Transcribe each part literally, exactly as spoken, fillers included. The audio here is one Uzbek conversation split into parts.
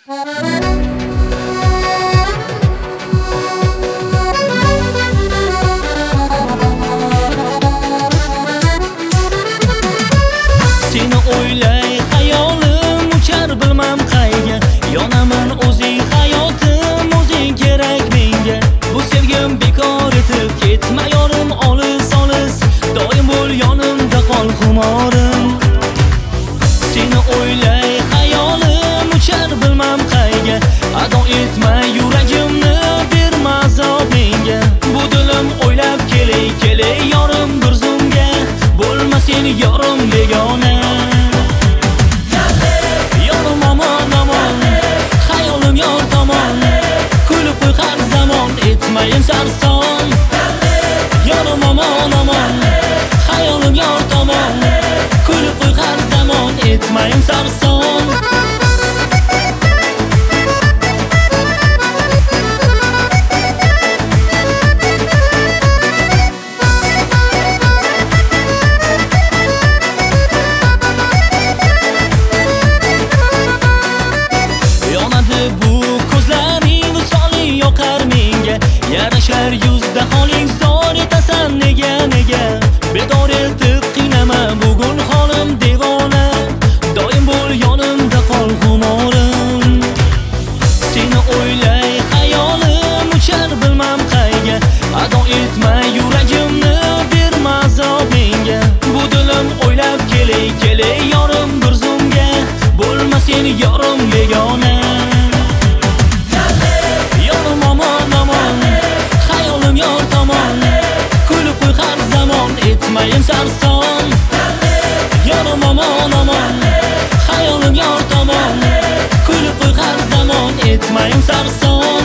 Seni o'ylay hayolim uchar bilmam qayga, yonaman o'zing hayotim, o'zing kerak menga. Bu sevgim bekor etib ketma yorim, olis olis doim bo'l yonimda qol xumorim. Seni o'ylay hayolim uchar bilmam qayga, ado etma yuragimni, berma azob menga. Bu dilim o'ylab kelay kelay yorim bir zumga, bo'lma seni yorim begona. Yorim omon omon, hayolim yor tomon, kulib qo'y har zamon, etmayin sarson. Yorim omon omon, hayolim yor tomon, kulib qo'y har zamon, etmayin sarson. Yarashar yuzda holing zor etasan nega nega, bedor etib qiynama bugun holim devona, doim bo'l yonimda qol xumorim. Seni o'ylay hayolim uchar bilmam qayga, ado etma yuragimni, berma azob menga. Bu dilim o'ylab kelay kelay yorim bir zumga, bo'lma seni yorim begona. Yorim omon omon, hayolim yor tomon, kulib qo'y har zamon, etmayin sarson. Yorim omon omon, hayolim yor tomon, kulib qo'y har zamon, etmayin sarson.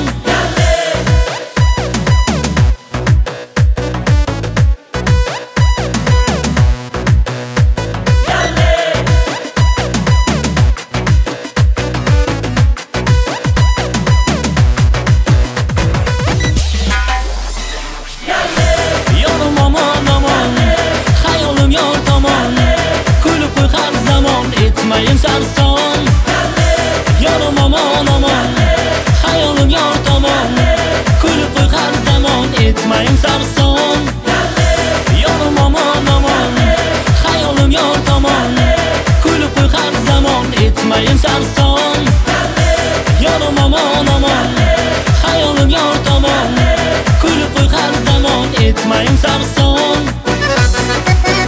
Etmayin sarson. Yorim omon omon, hayolim yor tomon, kulib qo'y har zamon, etmayin sarson. Yorim omon omon, hayolim yor tomon, kulib qo'y har zamon, etmayin sarson. Yorim omon omon, hayolim yor tomon, kulib qo'y har zamon, etmayin sarson.